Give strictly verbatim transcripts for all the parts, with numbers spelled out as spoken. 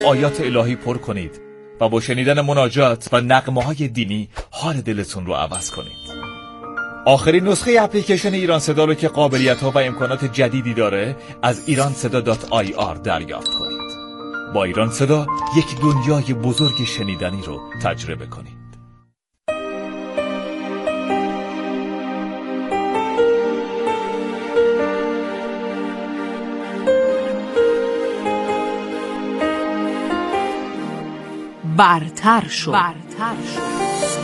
آیات الهی پر کنید و با شنیدن مناجات و نغمه‌های دینی حال دلتون رو عوض کنید. آخرین نسخه اپلیکیشن ایران صدا رو که قابلیت‌ها و امکانات جدیدی داره از ایران صدا دات آی آر دریافت کنید. با ایران صدا یک دنیای بزرگ شنیدنی رو تجربه کنید. برتر شو. برتر شو.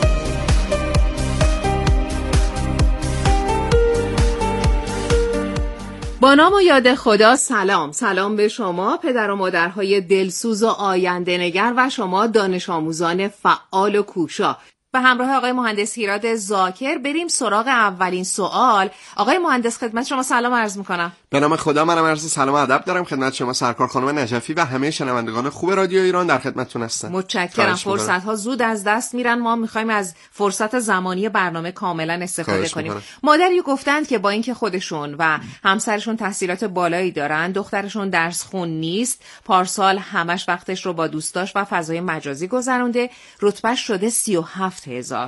با نام و یاد خدا سلام. سلام به شما پدر و مادرهای دلسوز و آینده نگر و شما دانش آموزان فعال و کوشا. به همراه آقای مهندس هیراد زاکر بریم سراغ اولین سوال. آقای مهندس خدمت شما سلام عرض میکنم. به نام خدا، منم عرض سلام و ادب دارم خدمت شما سرکار خانم نجفی و همه شنوندگان خوب رادیو ایران. در خدمتتون هستم. متشکرم. فرصت ها زود از دست میرن، ما میخوایم از فرصت زمانی برنامه کاملا استفاده کنیم. مادری گفتند که با اینکه خودشون و همسرشون تحصیلات بالایی دارن، دخترشون درس خون نیست، پارسال همش وقتش رو با دوستاش و فضای مجازی گذرونده، رتبهش شده سی و هفت هزار.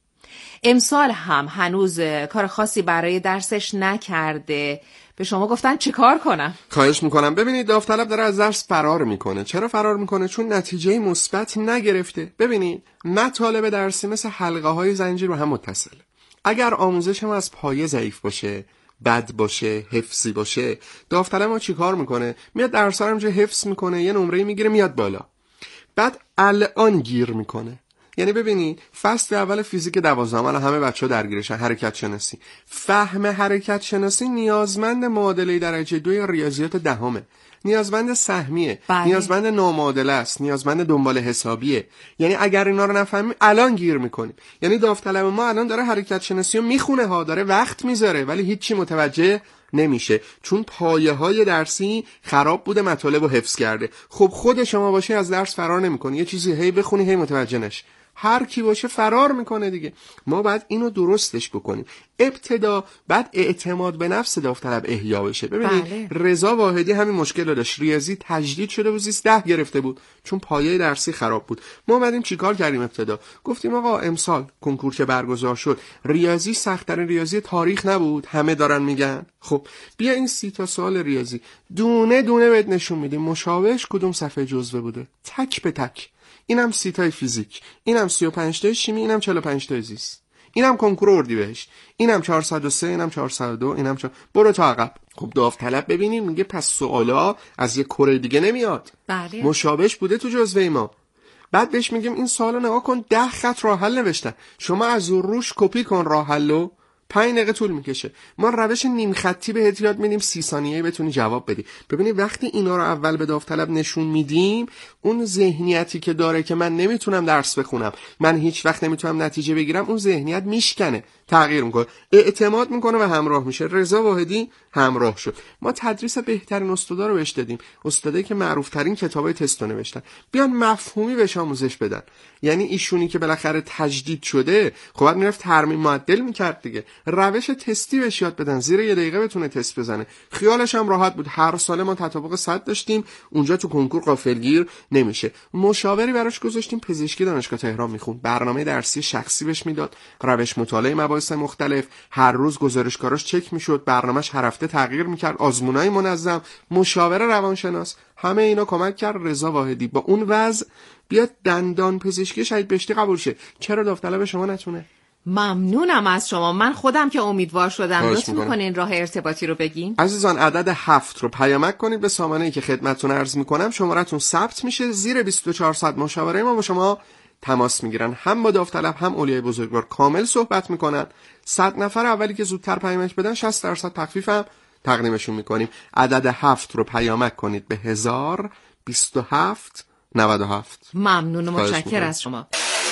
امسال هم هنوز کار خاصی برای درسش نکرده. به شما گفتن چه کار کنم؟ خواهش میکنم. ببینید، داوطلب داره از درس فرار میکنه. چرا فرار میکنه؟ چون نتیجه مثبت نگرفته. ببینید، مطالب درسی مثل حلقه های زنجیر رو هم متصله. اگر آموزش ما از پایه ضعیف باشه، بد باشه، حفظی باشه، داوطلب ما چیکار میکنه؟ میاد درس‌ها رو همینجوری حفظ میکنه، یه نمره میگیره میاد بالا. بعد الان گیر میکنه. یعنی ببینید، فصل اول فیزیک دوازدهم الان همه بچه‌ها درگیرشن، حرکت شناسی. فهم حرکت شناسی نیازمند معادله درجه دو ریاضیات دهمه. نیازمند سهمیه، بله. نیازمند نامعادله است، نیازمند دنبال حسابیه. یعنی اگر اینا رو نفهمیم الان گیر میکنیم. یعنی داوطلب ما الان داره حرکت شناسی رو میخونه ها، داره وقت میذاره، ولی هیچی متوجه نمیشه، چون پایه های درسی خراب بوده، مطالب رو حفظ کرده. خب خود شما باشی از درس فرار نمیکنی، یه چیزی هی بخونی هی متوجه نشی. هر کی باشه فرار میکنه دیگه. ما باید اینو درستش بکنیم. ابتدا بعد اعتماد به نفس داوطلب احیا بشه. ببینید، بله. رضا واحدی همین مشکل رو داشت. ریاضی تجدید شده بود، زیست ده گرفته بود چون پایه درسی خراب بود. ما بعدیم چیکار کردیم؟ ابتدا گفتیم آقا امسال کنکور که برگزار شد، ریاضی سخت‌ترین ریاضی تاریخ نبود، همه دارن میگن. خب بیا این سی تا سوال ریاضی دونه دونه بهت نشون میدیم مشابهش کدوم صفحه جزوه بوده، تک به تک. اینم سی تای فیزیک، اینم سی و پنج تای شیمی، اینم چهل و پنج تای زیست، اینم کنکور اردیبهشت، اینم چهارصد و سه، اینم چهارصد و دو، اینم چهار... برو تا عقب. خب داوطلب ببینیم میگه پس سوالا از یه کره دیگه نمیاد. بله. مشابهش بوده تو جزوه ما. بعد بهش میگیم این سوالو نگاه کن، ده خط راه حل نوشتن، شما از روش کپی کن راه حلو، پنج دقیقه طول میکشه. ما روش نیم خطی بهت یاد میدیم، سی ثانیه‌ای بتونی جواب بدی. ببینید وقتی اینا رو اول به داوطلب نشون میدیم، اون ذهنیتی که داره که من نمیتونم درس بخونم، من هیچ وقت نمیتونم نتیجه بگیرم، اون ذهنیت میشکنه، تغییر میکنه، اعتماد میکنه و همراه میشه. رضا واحدی همراه شد. ما تدریس بهترین استادا رو بهش دادیم، استادایی که معروف ترین کتابای تست رو نوشتن، بیان مفهومی بهش آموزش بدن. یعنی ایشونی که بالاخره تجدید شده، خب بعد میرفت ترمیم معدل میکرد دیگه. روش تستی بهش یاد بدن، زیر یه دقیقه بتونه تست بزنه. خیالش هم راحت بود. هر سال ما تطابق صد داشتیم، اونجا تو کنکور غافلگیر نمیشه. مشاوری براش گذاشتیم، پزشکی دانشگاه تهران میخوند، برنامه درسی شخصی بهش میداد، روش مطالعه مباحث مختلف، هر روز گزارشکاراش چک میشد، برنامه‌اش هر هفته تغییر میکرد، آزمونای منظم، مشاور روانشناس، همه اینا کمک کرد رضا واحدی با اون وضع بیاد دندان پزشکی شهید بهشتی قبول شه. چرا داوطلب شما نتونه؟ ممنونم از شما. من خودم که امیدوار شدم. لطف میکنین راه ارتباطی رو بگین؟ عزیزان، عدد هفت رو پیامک کنید به سامانه‌ای که خدمتتون عرض میکنم، شماره‌تون ثبت میشه، زیر بیست و چهار ساعت مشاوره ما با شما تماس میگیرن، هم با داوطلب هم اولیای بزرگوار کامل صحبت میکنن. صد نفر اولی که زودتر پیامک بدن شصت درصد تخفیف هم تقدیمشون میکنیم. عدد هفت رو پیامک کنید به هزار بیست و هفت نود و هفت. ممنون و متشکر از شما.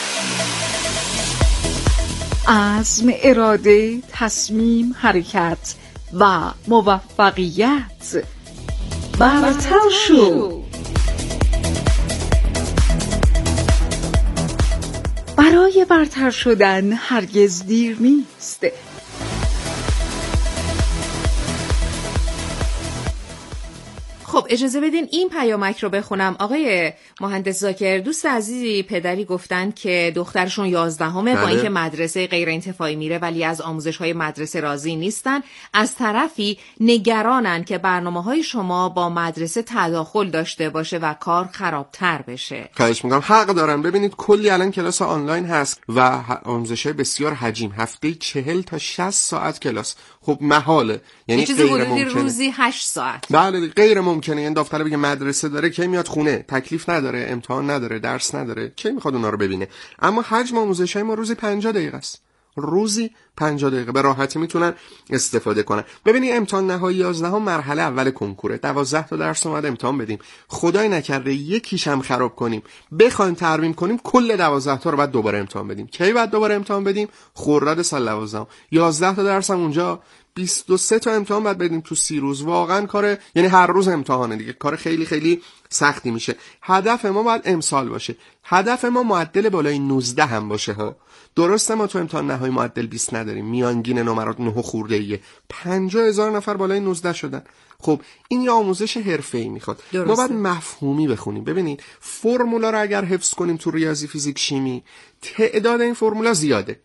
عزم، اراده، تصمیم، حرکت و موفقیت. برتر شو. برای برتر شدن هرگز دیر نیست. خب خب اجازه بدین این پیامک رو بخونم. آقای مهندس زاکر، دوست عزیزی پدری گفتن که دخترشون یازدهمه، با اینکه مدرسه غیر انتفاعی میره ولی از آموزش‌های مدرسه راضی نیستن. از طرفی نگرانن که برنامه‌های شما با مدرسه تداخل داشته باشه و کار خرابتر بشه. خواهش می‌کنم، حق دارن. ببینید کلی الان کلاس آنلاین هست و آموزش‌های بسیار حجیم، هفته چهل تا شصت ساعت کلاس. خب محاله، یعنی غیر ممکنه روزی هشت ساعت. بله غیر ممکنه. این داوطلب بگه مدرسه داره کی میاد خونه، تکلیف نداره، امتحان نداره، درس نداره، کی میخواد اونا رو ببینه؟ اما حجم آموزش‌های ما روزی پنجاه دقیقه است. روزی پنجاه دقیقه به راحتی میتونن استفاده کنن. ببینید امتحان نهایی یازدهم مرحله اول کنکوره، دوازده تا درس اومد امتحان بدیم، خدای نکرده یکیش هم خراب کنیم، بخوایم ترمیم کنیم کل دوازده تا رو بعد دوباره امتحان بدیم. کی بعد دوباره امتحان بدیم؟ خرداد سال دوازده. یازده تا درس هم اونجا، بیست و سه تا امتحان بعد بدیم تو سی روز. واقعا کار، یعنی هر روز امتحانه دیگه، کار خیلی خیلی سختی میشه. هدف ما باید امسال باشه، هدف ما معدل بالای نوزده هم باشه ها. درسته ما تو امتحان نهایی معدل بیست نداریم، میانگین نمرات نه خورده ایه، پنجاه هزار نفر بالای نوزده شدن. خب این یه آموزش حرفه‌ای میخواد. درسته. ما باید مفهومی بخونیم. ببینید فرمولا رو اگر حفظ کنیم تو ریاضی، فیزیک، شیمی، تعداد این فرمولا زیاده،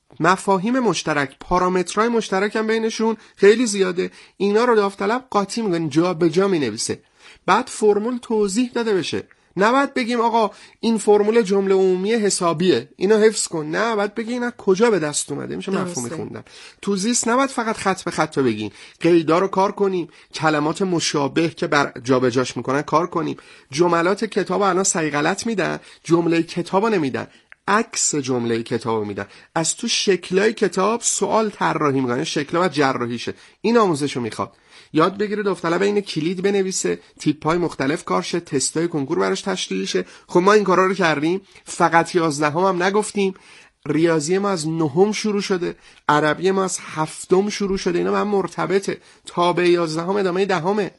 مفاهیم مشترک، پارامترهای مشترک هم بینشون خیلی زیاده. اینا رو داوطلب قاطی میکنه، جا به جا مینویسه. بعد فرمول توضیح داده بشه. نباید بگیم آقا این فرمول جمله عمومی حسابیه، اینو حفظ کن. نه، باید بگی اینا کجا به دست اومده، میشه مفهومی خوندن. تو زیست نباید فقط خط به خط بگیم، قیدا رو کار کنیم، کلمات مشابه که بر جابجاش میکنن کار کنیم. جملات کتابو الان صحیح غلط میدن، جمله کتابو نمیدن، عکس جمله کتابو میدن. از تو شکلای کتاب سوال طراحی میکنن، شکلا و جراحیشه. این آموزشو میخواد. یاد بگیره داوطلب این کلید بنویسه، تیپ‌های مختلف کارشه، تستای کنکور براش تشکیل شه. خب ما این کارا رو کردیم، فقط یازدهم هم نگفتیم. ریاضی ما از نهم شروع شده، عربی ما از هفتم شروع شده. اینا من مرتبطه، تابع یازدهم ادامه دهمه.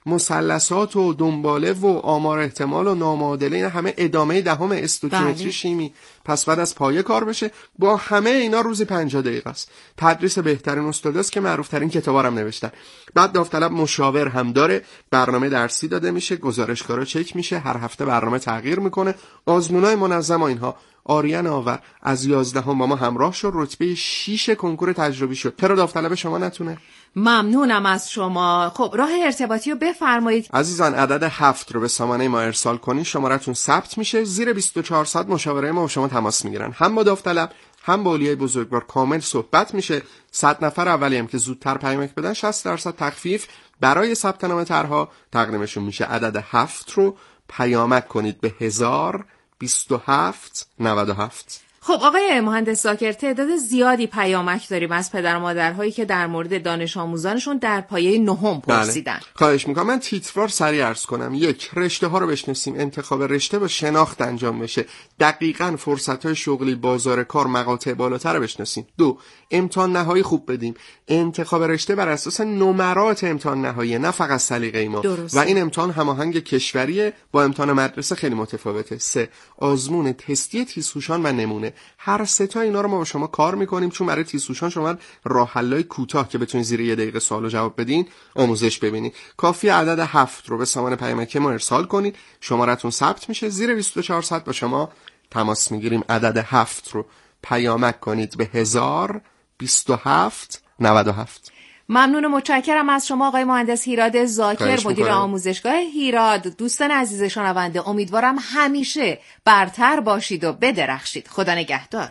مثلثات و دنباله و آمار احتمال و نامعادله اینا همه ادامه دهم، استوکیمتری، شیمی. پس بعد از پایه کار بشه. با همه اینا روزی پنجاه دقیقه است. تدریس بهترین استاداست که معروف ترین کتابا هم نوشتن. بعد داوطلب مشاور هم داره، برنامه درسی داده میشه، گزارشگارا چک میشه، هر هفته برنامه تغییر میکنه، آزمونای منظم و اینها. آریان آور از یازدهم با ما همراه شد، رتبه شش کنکور تجربی شد. چرا داوطلب شما نتونه؟ ممنونم از شما. خب راه ارتباطی رو بفرمایید. عزیزان عدد هفت رو به سامانه ما ارسال کنین، شمارتون ثبت میشه. زیر بیست و چهار ساعت مشاوره ما با شما تماس میگیرن، هم با داوطلب هم با اولیای بزرگوار کامل صحبت میشه. صد نفر اولی هم که زودتر پیامک بدن شصت درصد تخفیف برای ثبت نام طرح‌ها تقدیمشون میشه. عدد هفت رو پیامک کنید به هزار بیست و هفت نود و هفت. خب آقای مهندس زاکر، تعداد زیادی پیامک داریم از پدر و مادرهایی که در مورد دانش آموزانشون در پایه نهم پرسیدن. بله. خواهش میکنم من تیتروار سریع عرض کنم. یک، رشته ها رو بشناسیم، انتخاب رشته با شناخت انجام بشه، دقیقاً فرصت های شغلی، بازار کار، مقاطع بالاتر رو بشناسیم. دو، امتحان نهایی خوب بدیم. انتخاب رشته بر اساس نمرات امتحان نهایی، نه فقط سلیقه ما. درسته. و این امتحان هماهنگ کشوریه، با امتحان مدرسه خیلی متفاوته. سه، آزمون تستی تیزهوشان و نمونه. هر سه تا اینا رو ما با شما کار میکنیم، چون برای تیزهوشان شما راه حلای کوتاه که بتونید زیر یه دقیقه سوالو جواب بدین آموزش ببینید. کافی عدد هفت رو به سامان پیامک ما ارسال کنید، شمارتون ثبت میشه. زیر بیست و چهار ساعت با شما تماس میگیریم. عدد هفت رو پیامک کنید به هزار بیست و هفت نود و هفت. ممنون و متشکرم از شما آقای مهندس هیراد زاکر، مدیر آموزشگاه هیراد. دوستان عزیز شنونده، امیدوارم همیشه برتر باشید و بدرخشید. خدا نگهدار.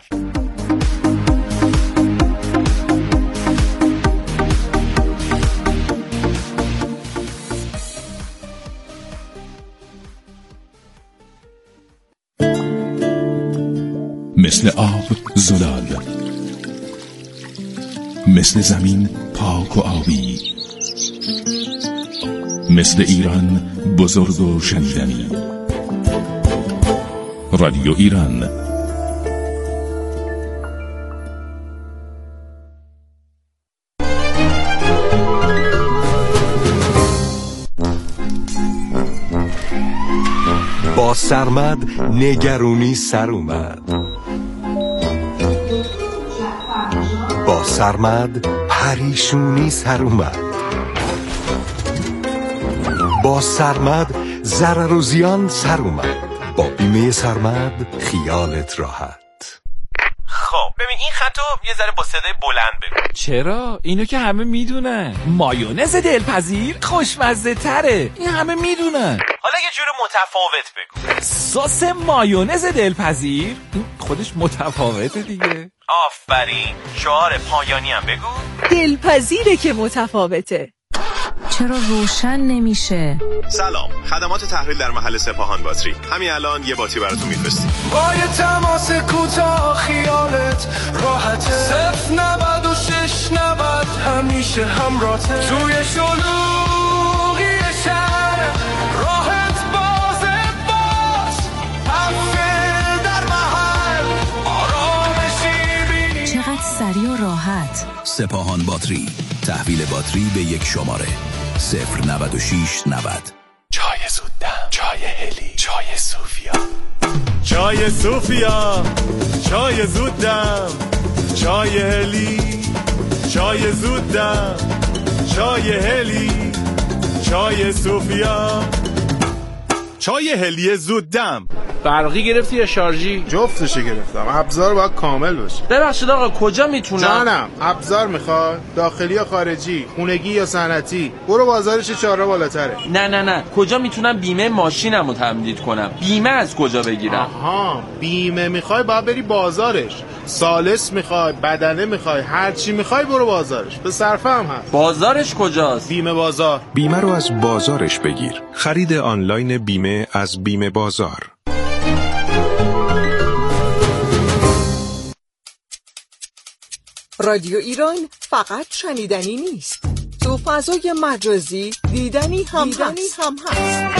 مثل آب زلال، مثل زمین پاک و آبی، مثل ایران بزرگ و شنیدنی. رادیو ایران. با سرمد نگرونی سر اومد، با سرمد پریشونی سر اومد، با سرمد ضرر و زیان سر اومد. با بیمه سرمد خیالت راحت. خب ببین این خطو یه ذره با صدای بلند بگو. چرا؟ اینو که همه میدونن. مایونز دلپذیر خوشمزه تره، این همه میدونن. حالا یه جور متفاوت بگو. سس مایونز دلپذیر این خودش متفاوته دیگه. آفرین، شعار پایانی هم بگو. دلپذیره که متفاوته. چرا روشن نمیشه؟ سلام، خدمات تحویل در محل سپاهان باتری. همین الان یه باتری براتون میفرستیم. با یه تماس کوتاه خیالت راحته. صفر نود و شش نود همیشه همراهته. توی شلوغی شهر راحت بازه باش. هفته در محل آرامشی بینی. چقدر سریع و راحت. سپاهان باتری، تحویل باتری به یک شماره صفر نود و شش نود. چای زودم، چای هلی، چای صوفیا. چای صوفیا، چای زودم، چای هلی، چای زودم، چای هلی، چای صوفیا. چای هلی زودم. برقی گرفتی یا شارژی؟ جفتشو گرفتم. ابزار باید کامل باشه. ببخشید آقا کجا میتونم؟ جانم، ابزار میخواد؟ داخلی یا خارجی؟ خونگی یا صنعتی؟ برو بازارش چهار بالاتره. نه نه نه، کجا میتونم بیمه ماشینمو تمدید کنم؟ بیمه از کجا بگیرم؟ آها، بیمه میخوای باید بری بازارش. سالس میخوای، بدنه میخوای، هر چی میخوای برو بازارش. به صرفه هم هست. بازارش کجاست؟ بیمه بازار. بیمه رو از بازارش بگیر. خرید آنلاین بیمه از بیمه بازار. رادیو ایران فقط شنیدنی نیست، تو فضای مجازی دیدنی هم دیدنی هست. هم هست.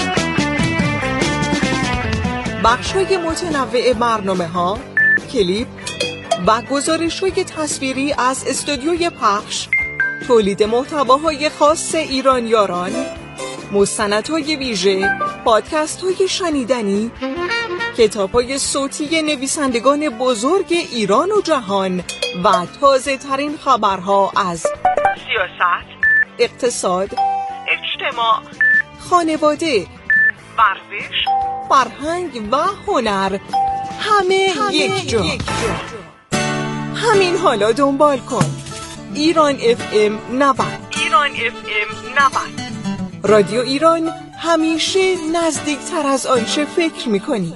بخش‌های متنوع برنامه‌ها، کلیپ و گزارش‌های تصویری از استودیوی پخش، تولید محتواهای خاص ایرانیاران، مستندهای ویژه، پادکست‌های شنیدنی، کتاب‌های صوتی نویسندگان بزرگ ایران و جهان و تازه ترین خبرها از سیاست، اقتصاد، اجتماع، خانواده، ورزش، فرهنگ و هنر، همه, همه یک جا. یک جا. همین حالا دنبال کن. ایران اف ام نود. ایران اف ام نود. رادیو ایران، همیشه نزدیکتر از آنچه فکر می‌کنی.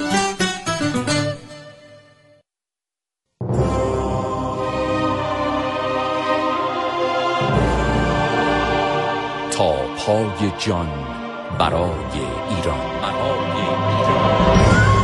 تا پای جان برای ایران. برای ایران.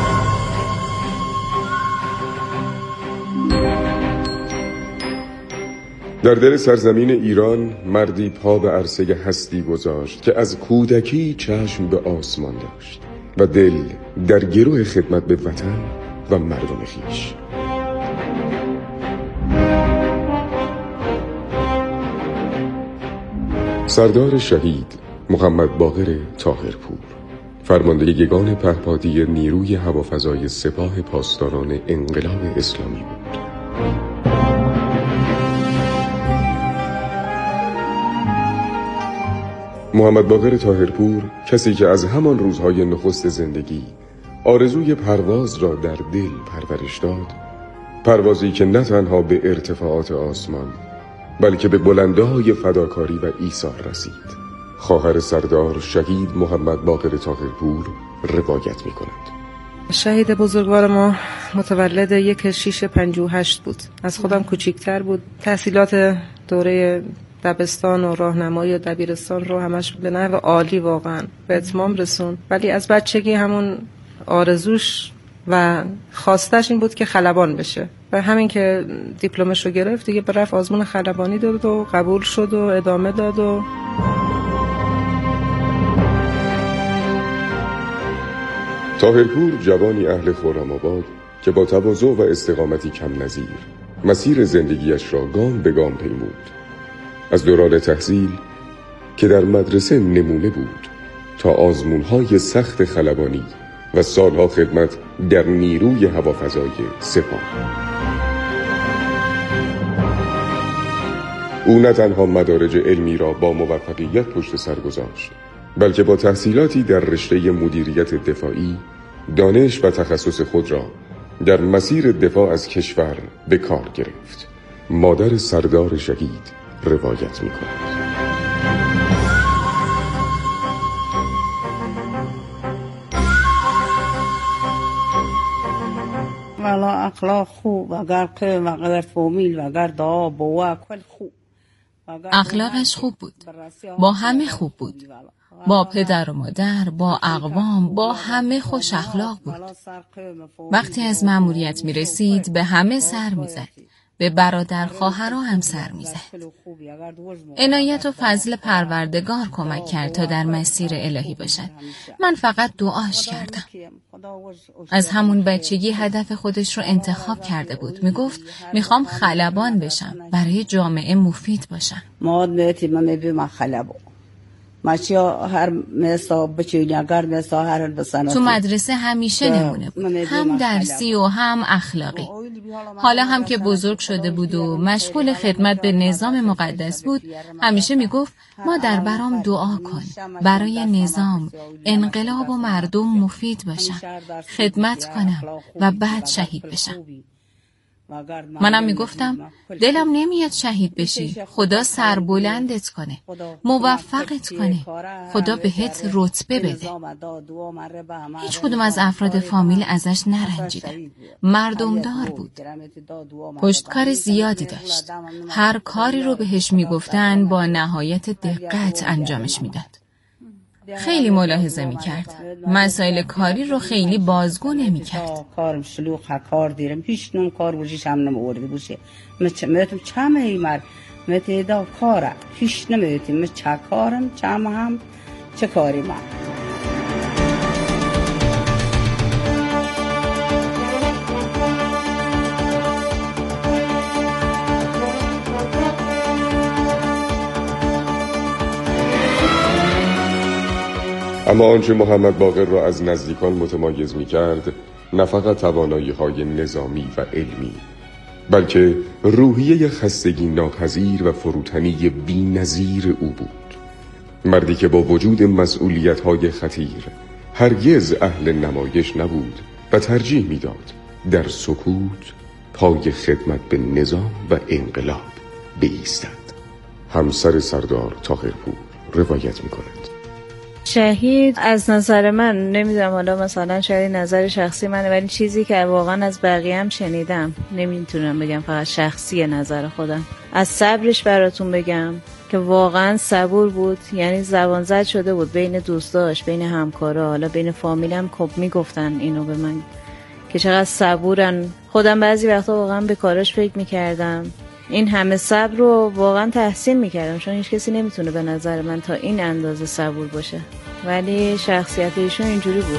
در دل سرزمین ایران مردی پا به عرصه هستی گذاشت که از کودکی چشم به آسمان داشت و دل در گروه خدمت به وطن و مردم خویش. سردار شهید محمد باقر طاهرپور، فرمانده یگان پهپادی نیروی هوافضای سپاه پاسداران انقلاب اسلامی بود. محمد باقر طاهرپور، کسی که از همان روزهای نخست زندگی آرزوی پرواز را در دل پرورش داد، پروازی که نه تنها به ارتفاعات آسمان بلکه به بلندهای فداکاری و ایثار رسید، خواهر سردار شهید محمد باقر طاهرپور روایت می کند. شهید بزرگوار ما متولد یک شیش پنجاه و هشت بود. از خودم کوچیکتر بود. تحصیلات دوره دبستان و راهنمایی و دبیرستان رو همش به نحو عالی واقعا به اتمام رسون، ولی از بچگی همون آرزوش و خواستش این بود که خلبان بشه و همین که دیپلمش رو گرفت دیگه رفت آزمون خلبانی داد و قبول شد و ادامه داد. و طاهرپور جوانی اهل خرم‌آباد که با تواضع و استقامتی کم نظیر مسیر زندگیش را گام به گام پیمود. از دوران تحصیل که در مدرسه نمونه بود تا آزمون‌های سخت خلبانی و سالها خدمت در نیروی هوافضای سپاه. او نه تنها مدارج علمی را با موفقیت پشت سر گذاشت، بلکه با تحصیلاتی در رشته مدیریت دفاعی دانش و تخصص خود را در مسیر دفاع از کشور به کار گرفت. مادر سردار شهید روایت می کند. والا اخلاق خوب اگر که اگر فامیل و اگر دعا بوا کل خوب. اخلاقش خوب بود، با همه خوب بود، با پدر و مادر، با اقوام، با همه خوش اخلاق بود. وقتی از مأموریت می رسید به همه سر می زد، به برادر خواهرها هم سر می زد. عنایت و فضل پروردگار کمک کرد تا در مسیر الهی باشد. من فقط دعاش کردم. از همون بچگی هدف خودش رو انتخاب کرده بود. می گفت میخوام خلبان بشم، برای جامعه مفید باشم. ماد میتی من میبیم خلبان. هر تو مدرسه همیشه نمونه بود، هم درسی و هم اخلاقی. حالا هم که بزرگ شده بود و مشغول خدمت به نظام مقدس بود، همیشه میگفت مادر برام دعا کن، برای نظام، انقلاب و مردم مفید باشم، خدمت کنم و بعد شهید بشم. منم میگفتم دلم نمیاد شهید بشی، خدا سربلندت کنه، موفقت کنه، خدا بهت رتبه بده. هیچ کدوم از افراد فامیل ازش نرنجیدن. مردمدار بود، پشتکار زیادی داشت، هر کاری رو بهش میگفتن با نهایت دقت انجامش میداد. خیلی ملاحظه میکرد، مسائل کاری رو خیلی بازگو نمیکرد. کارم شلوغ کار دیرم، هیچ نوم کار بوشیش هم نمورده بوشه. میتونم چم ایمر میتونم کاره، هیچ نمیتونم چه کارم چم هم چه کاری من. اما آنچه محمد باقر را از نزدیکان متمایز می کرد نه فقط توانایی های نظامی و علمی، بلکه روحیه خستگی ناپذیر و فروتنی بی نظیر او بود. مردی که با وجود مسئولیت های خطیر هرگز اهل نمایش نبود و ترجیح می داد در سکوت پای خدمت به نظام و انقلاب بایستد. همسر سردار طاهرپور روایت می کند. شهید از نظر من، نمیدونم حالا مثلا شاید نظر شخصی منه، ولی چیزی که واقعا از بقیه هم شنیدم، نمیتونم بگم فقط شخصی نظر خودم، از صبرش براتون بگم که واقعا صبور بود. یعنی زبان زد شده بود بین دوستاش، بین همکارا، حالا بین فامیلم خب میگفتن اینو به من که چقدر صبورن. خودم بعضی وقتا واقعا به کاراش فکر میکردم، این همه صبر رو واقعا تحسین میکردم، چون هیچ کسی نمیتونه به نظر من تا این اندازه صبور باشه، ولی شخصیت ایشون اینجوری بود.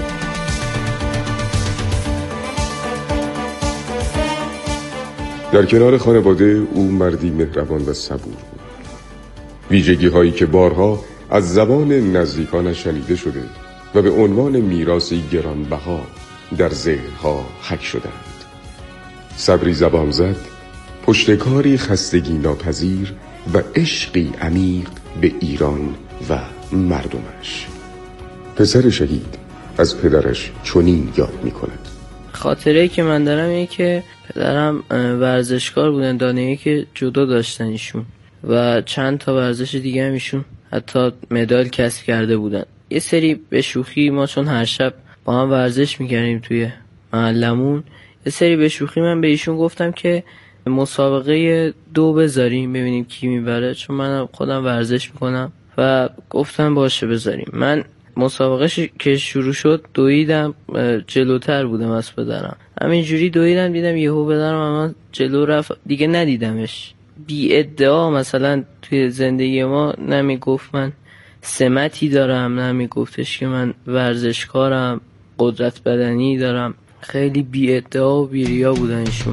در کنار خانواده او مردی مهربان و صبور بود، ویژگی هایی که بارها از زبان نزدیکانش شنیده شده و به عنوان میراثی گرانبها در ذهنها حک شدند. صبری زبان زد، پشتکاری خستگی ناپذیر و عشقی عمیق به ایران و مردمش. پسر شهید از پدرش چنین یاد می کند. خاطره که من دارم اینه که پدرم ورزشکار بودن، دانه‌ای که جدا داشتن ایشون و چند تا ورزش دیگه هم ایشون حتی مدال کسب کرده بودن. یه سری به شوخی ما چون هر شب با هم ورزش می‌کردیم توی محلمون، یه سری به شوخی من به ایشون گفتم که مسابقه دو بذاریم ببینیم کی میبره، چون من خودم ورزش میکنم و گفتم باشه بذاریم. من مسابقه ش... که شروع شد دویدم، جلوتر بودم از پدرم، همینجوری دویدم دیدم یهو پدرم اما جلو رفت، دیگه ندیدمش. بی ادعا مثلا توی زندگی ما نمیگفت من سمتی دارم، نمیگفتش که من ورزشکارم، قدرت بدنی دارم. خیلی بی ادعا و بی ریا بودن ایشون.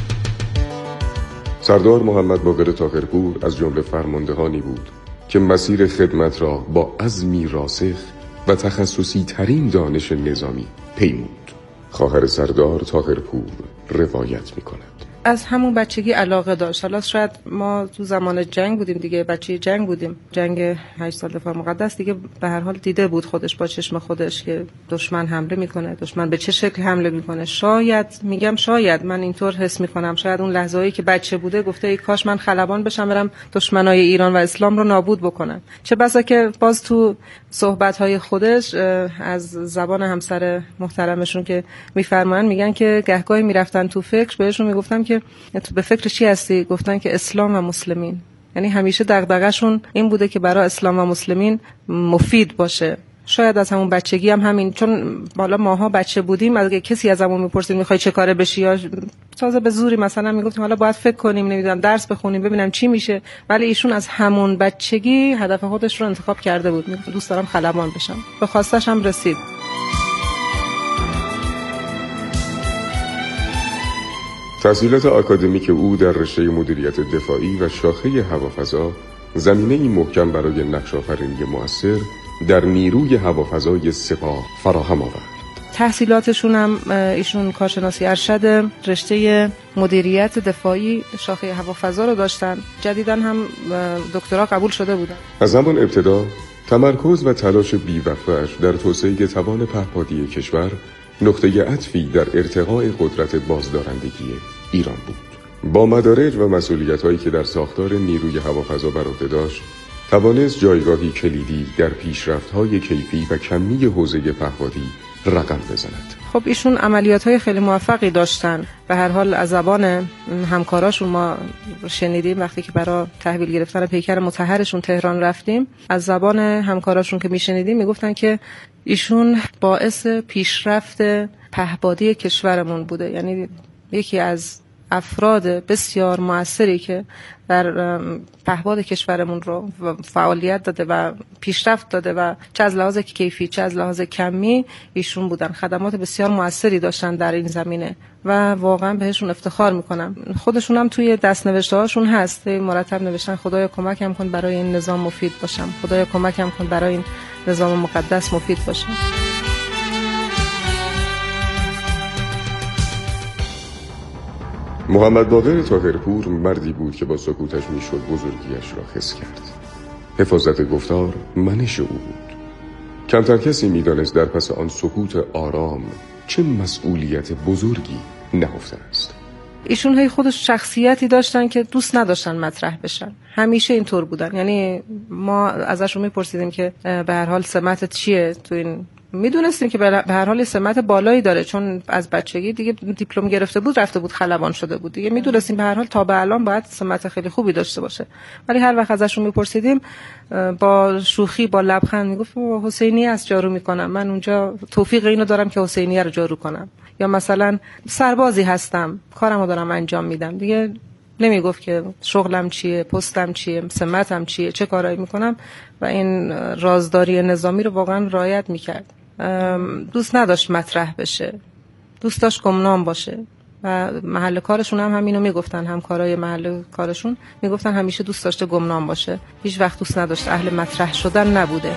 سردار محمد باقر طاهرپور از جمله فرماندهانی بود که مسیر خدمت را با عزمی راسخ و تخصصی ترین دانش نظامی پیمود. خواهر سردار طاهرپور روایت می کند. از همون بچگی علاقه داشت. حالا شاید ما تو زمان جنگ بودیم دیگه، بچه جنگ بودیم، جنگ هشت سال دفاع مقدس دیگه، به هر حال دیده بود خودش با چشم خودش که دشمن حمله میکنه، دشمن به چه شکل حمله میکنه. شاید میگم شاید من اینطور حس میکنم، شاید اون لحظه‌ای که بچه بوده گفته ای کاش من خلبان بشم برم دشمنای ایران و اسلام رو نابود بکنم. چه بسا که باز تو صحبت‌های خودش از زبان همسر محترمشون که میفرمان میگن که گهگاهی میرفتن تو فکر، بهشون میگفتم که تو به فکر چی هستی؟ گفتن که اسلام و مسلمین. یعنی همیشه دغدغه‌شون این بوده که برای اسلام و مسلمین مفید باشه. شاید از همون بچگی هم همین، چون بالا ماها بچه بودیم اگه کسی ازمون میپرسید میخوای چه کاره بشی یا تازه به زوری مثلا میگفتیم حالا باید فکر کنیم، نمیدونم درس بخونیم ببینم چی میشه، ولی ایشون از همون بچگی هدف خودش رو انتخاب کرده بود، میگفت دوست دارم خلبان بشم، به خواستش هم رسید. تحصیلات آکادمیک او در رشته مدیریت دفاعی و شاخه هوافضا زمینه‌ای محکم برای نقش‌آفرینی مؤثر در نیروی هوافضای سپاه فراهم آورد. تحصیلاتشون هم ایشون کارشناسی ارشد رشته مدیریت دفاعی شاخه هوافضا رو داشتن، جدیداً هم دکترا قبول شده بودن. از همان ابتدا تمرکز و تلاش بی‌وقفه‌اش در توسعه توان پهپادی کشور نقطه عطفی در ارتقاء قدرت بازدارندگی ایران بود. با مدارج و مسئولیت‌هایی که در ساختار نیروی هوافضا بر عهده داشت، توانست جایگاهی کلیدی در پیشرفت‌های کیفی و کمی حوزه پهپادی رقم بزند. خب ایشون عملیات‌های خیلی موفقی داشتن. به هر حال از زبان همکاراشون ما شنیدیم وقتی که برای تحویل گرفتن پیکر مطهرشون تهران رفتیم، از زبان همکاراشون که میشنیدیم میگفتن که ایشون باعث پیشرفت پهپادی کشورمون بوده. یعنی یکی از افراد بسیار موثری که در پهپاد کشورمون رو فعالیت داده و پیشرفت داده و چه از لحاظ کیفی چه از لحاظ کمی ایشون بودن. خدمات بسیار موثری داشتن در این زمینه و واقعا بهشون افتخار میکنم. خودشون هم توی دست‌نوشته هاشون هست مرتب نوشتن خدایا کمکم کن برای این نظام مفید باشم، خدایا کمکم کن برای این نظام مقدس مفید باشم. محمد باقر طاهرپور مردی بود که با سکوتش میشد بزرگیش را حس کرد. حفاظت گفتار منش او بود. کمتر کسی میدانست در پس آن سکوت آرام چه مسئولیت بزرگی نهفته است. ایشون هی خودش شخصیتی داشتن که دوست نداشتن مطرح بشن، همیشه اینطور بودن. یعنی ما ازشون میپرسیدیم که به هر حال سمتت چیه تو این، میدونستیم که به هر حال سمت بالایی داره چون از بچگی دیگه دیپلم گرفته بود، رفته بود خلبان شده بود دیگه، میدونستیم به هر حال تا به الان باید سمت خیلی خوبی داشته باشه. ولی هر وقت ازشون میپرسیدیم با شوخی با لبخند میگفت حسینی است جارو میکنم، من اونجا توفیق اینو دارم که حسینیه رو جارو کنم، یا مثلا سربازی هستم کارمو دارم انجام میدم. دیگه نمیگفت که شغلم چیه، پستم چیه، سمتم چیه، چه کارایی میکنم و این رازداری نظامی رو واقعا رعایت میکرد. دوست نداشت مطرح بشه، دوست داشت گمنام باشه و محل کارشون هم همینو میگفتن، همکارای محل کارشون میگفتن همیشه دوست داشته گمنام باشه، هیچ وقت دوست نداشت اهل مطرح شدن نبوده.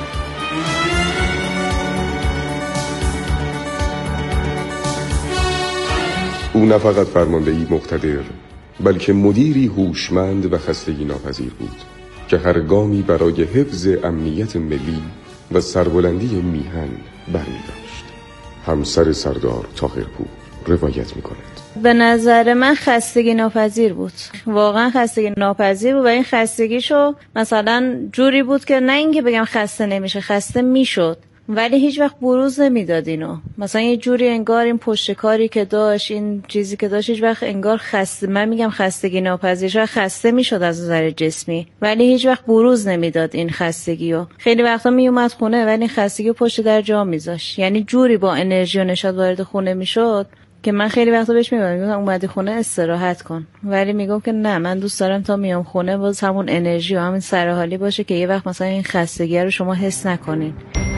او نه فقط فرماندهی مقتدر بلکه مدیری هوشمند و خستگی ناپذیر بود که هر گامی برای حفظ امنیت ملی و سربلندی میهن برمی داشت. همسر سردار طاهرپور روایت می کند. به نظر من خستگی ناپذیر بود، واقعا خستگی ناپذیر بود و این خستگیشو مثلا جوری بود که نه اینکه بگم خسته نمیشه، خسته میشد ولی هیچ وقت بروز نمیداد اینو. مثلا یه جوری انگار این پشت کاری که داشت، این چیزی که داشت هیچ وقت انگار خسته، من میگم خستگی ناپذیر، خسته میشد از نظر جسمی ولی هیچ وقت بروز نمیداد این خستگیو. خیلی وقتا میومد خونه ولی این خستگیو پشت در جا میذاشت، یعنی جوری با انرژی و نشاط وارد خونه میشد که من خیلی وقتا بهش میگم میگم اومدی خونه استراحت کن، ولی میگم که نه من دوست دارم تا میام خونه باز همون انرژی و همین سرحالی باشه که یه وقت مثلا این خستگی رو شما حس نکنین.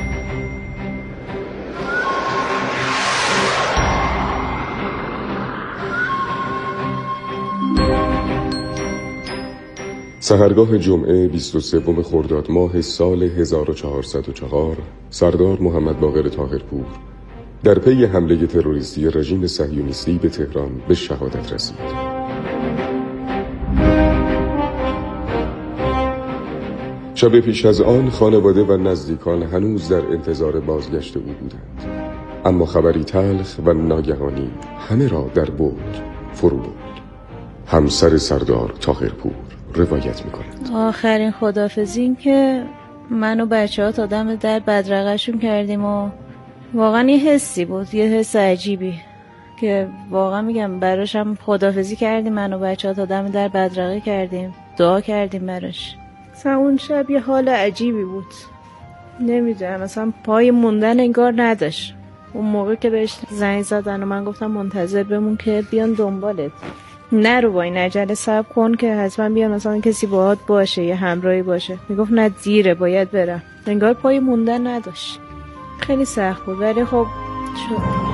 سحرگاه جمعه بیست و سوم خرداد ماه سال هزار و چهارصد و چهار سردار محمد باقر طاهرپور در پی حمله تروریستی رژیم صهیونیستی به تهران به شهادت رسید. شب پیش از آن خانواده و نزدیکان هنوز در انتظار بازگشت او بودند، اما خبری تلخ و ناگهانی همه را در برج فرو برد. همسر سردار طاهرپور روایت می‌کند. آخرین خداحافظی این که من و بچه ها تا دم در بدرقه‌شون کردیم و واقعا یه حسی بود، یه حس عجیبی که واقعا میگم براش هم خداحافظی کردیم، من و بچه ها تا دم در بدرقه کردیم، دعا کردیم براش. مثلا اون شب یه حال عجیبی بود، نمیدونم مثلا پای موندن انگار نداشت. اون موقع که بهش زنگ زدن و من گفتم منتظر بمون که بیان دنبالت، نرو با این عجله صبر کن که حتما بیان مثلا کسی باهات باشه یه همراهی باشه. میگفت نه دیره باید برم، انگار پای موندن نداشت. خیلی سخت بود ولی خب شد.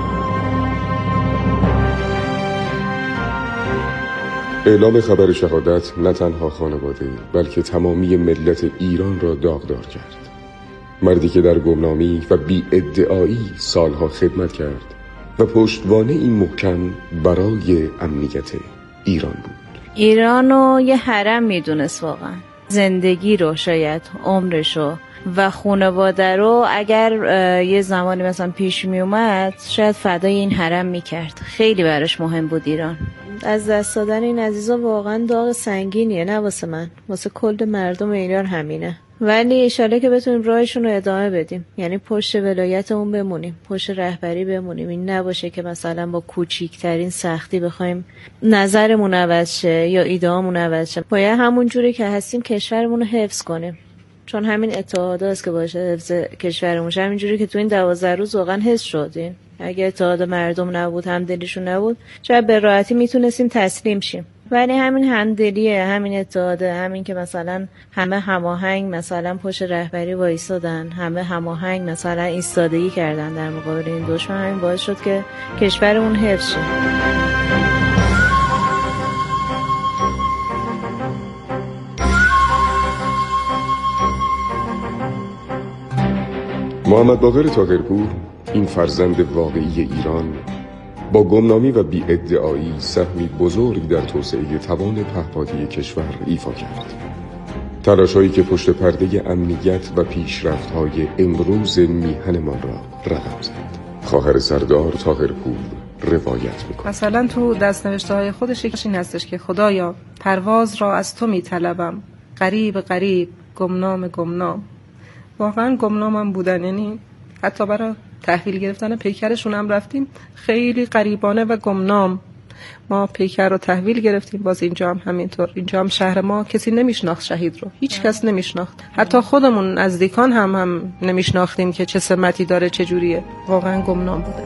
اعلام خبر شهادت نه تنها خانواده بلکه تمامی ملت ایران را داغدار کرد. مردی که در گمنامی و بی ادعایی سالها خدمت کرد و پشتوانه این محکم برای امنیت ایران بود. ایرانو یه حرم میدونست واقعا، زندگی رو شاید عمرشو و خانواده رو اگر یه زمانی مثلا پیش می اومد شاید فدای این حرم میکرد. خیلی براش مهم بود ایران. از دست دادن این عزیزا واقعا داغ سنگینیه، نه واسه من، واسه کل مردم ایران همینه. ولی انشالله که بتونیم راهشون رو ادامه بدیم، یعنی پشت ولایتمون بمونیم، پشت رهبری بمونیم. این نباشه که مثلا با کوچیکترین سختی بخوایم نظرمون عوض شه یا ایده‌هامون عوض شه. باید همون جوری که هستیم کشورمون رو حفظ کنیم، چون همین اتحاداست که باشه حفظ کشورمون. همین جوری که تو این دوازده روز واقعا حس شدیم، اگه اتحاد مردم نبود، همدلیشون نبود، شاید به راحتی میتونستیم تسلیم شیم. ولی همین همدلیه، همین اتحاده، همین که مثلا همه هماهنگ مثلا پشت رهبری وایسادن، همه هماهنگ مثلا ایستادگی کردن در مقابل این دشمن، همین باعث شد که کشورمون حفظ شه. محمد باقر طاهرپور، این فرزند واقعی ایران، با گمنامی و بی‌ادعایی سهمی بزرگ در توسعه توان پهپادی کشور ایفا کرد. تلاش‌هایی که پشت پرده امنیت و پیشرفت‌های امروز میهنمان را رقم زد. خواهر سردار طاهرپور روایت می‌کند. مثلا تو دست‌نوشته‌های خودش این هستش که خدایا پرواز را از تو می‌طلبم، غریب غریب گمنام گمنام. واقعا گمنامم بودن، یعنی حتی برای تحویل گرفتن پیکرشون هم رفتیم، خیلی غریبانه و گمنام ما پیکر رو تحویل گرفتیم. باز اینجا هم همینطور، اینجا هم شهر ما کسی نمیشناخت شهید رو، هیچ کس نمیشناخت، حتی خودمون نزدیکان هم هم نمیشناختیم که چه سمتی داره، چه جوریه. واقعا گمنام بودن.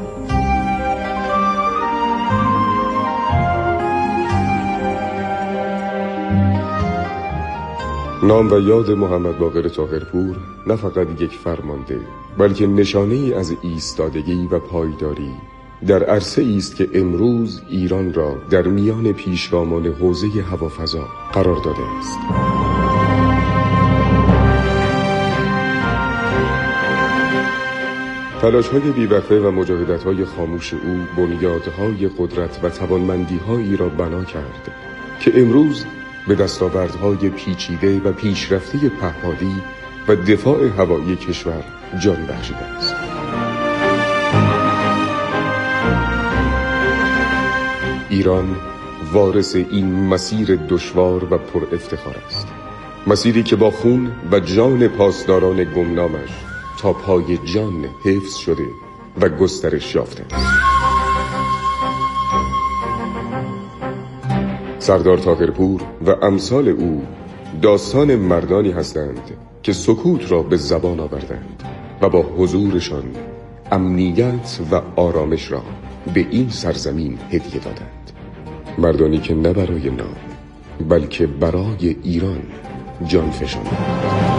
نام و یاد محمد باقر طاهرپور نه فقط یک فرمانده بلکه نشانه ای از ایستادگی و پایداری در عرصه است که امروز ایران را در میان پیشگامان حوزه هوافضا قرار داده است. تلاش‌های بی‌وقفه و مجاهدت‌های خاموش او بنیادهای قدرت و توانمندی‌هایی را بنا کرد که امروز به دستاوردهای پیچیده و پیشرفته پهپادی و دفاع هوایی کشور جان بخشیده است. ایران وارث این مسیر دشوار و پر افتخار است، مسیری که با خون و جان پاسداران گمنامش تا پای جان حفظ شده و گسترش یافته است. سردار طاهرپور و امثال او داستان مردانی هستند که سکوت را به زبان آوردند و با حضورشان امنیت و آرامش را به این سرزمین هدیه دادند. مردانی که نه برای نام بلکه برای ایران جان فشاندند.